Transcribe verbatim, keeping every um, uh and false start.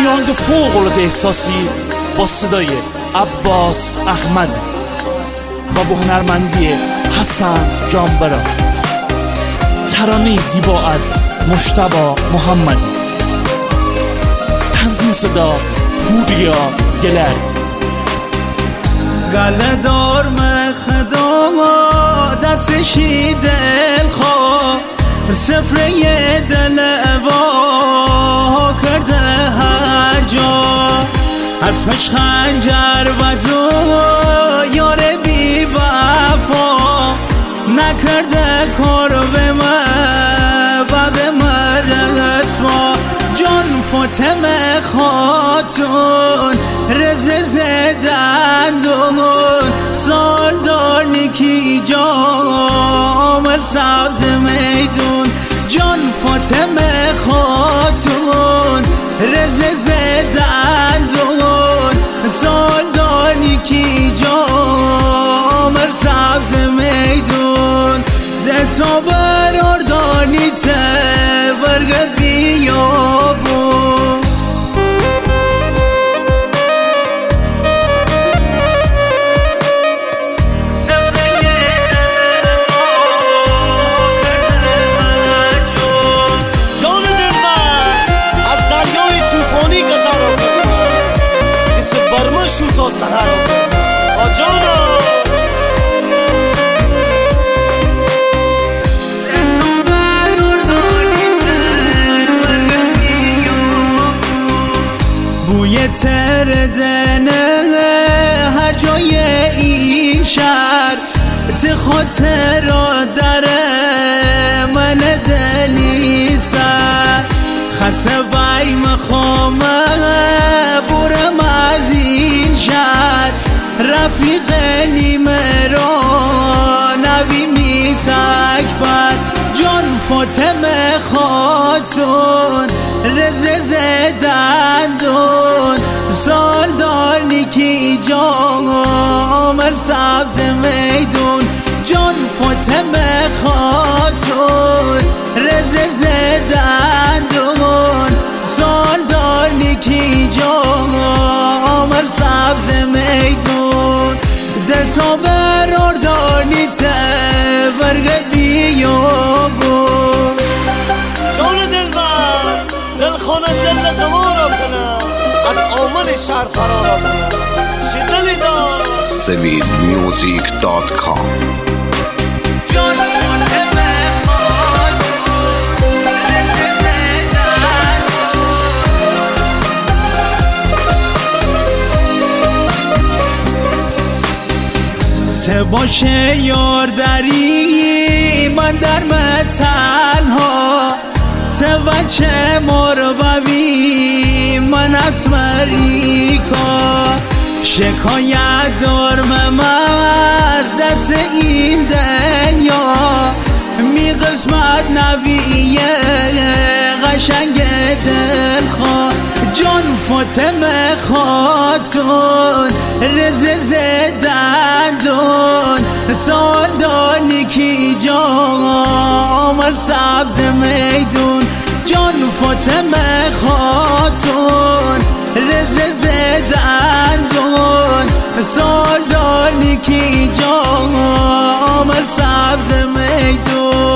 آهنگ فوق‌العاده احساسی با صدای عباس احمد و با هنرمندی حسن جانبرا، ترانه زیبا از مجتبی محمدی، تنظیم صدا پوریا گلر. گله دار مخدام دستشی دل خواه سفره دل وا کرده هر جا، اسمش خنجر وزو یار بی وفا نکرده کار به من و به من رسوا. جان فاطمه خاتون رزه زدندون سالدار نیکی جامل سبز میدون. جان فاطمه خاتون رزه زدندون سالدار نیکی جامل سبز میدون. دتا برار دانی ته ورگ بیابون تو سهر آجانا بوی تر دنه هر جای این شهر ت خاطر را داره من دلی سر خسته بای مخوامه برم از این شهر رفیق نیمه را نبی می تکبر. جان فاطمه خاتون رزه زدندون سالدار نیکی جامل سبز میدون. جان فاطمه خاتون رزه زدندون سالدار نیکی جامل سبز میدون. دتا برار دانی ته برگ بیابون. جان دلبر دل خانه دل قمارا کنم از آمل شهر فرارا کنم چی دلی دار سوید میوزیک دات کام. ته باشه یار داری من در تنها ته بچه مروی من اسمریکا شکایت دارم از دست این دنیا می قسمت نویه قشنگ دلخواه. جان فاطمه خاتون رزه زدندون سالدار نیکی جامل سبز میدون. جان فاطمه خاتون رزه زدندون سالدار نیکی جامل سبز میدون.